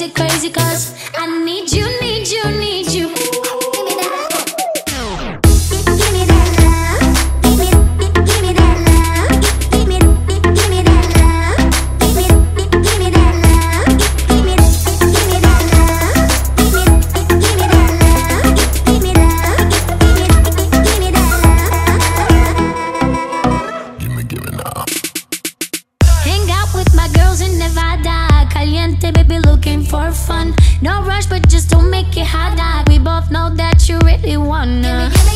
crazy, crazy, cause I need you, need you, need you. Give me that love. Give me that love. Give me that love. Give me that love. Give me that love. Give me that love. Give me love. Give me that love. Give me now. Hang out with my girls in Nevada. Caliente, baby, looking for fun. No rush, but just don't make it harder. We both know that you really wanna.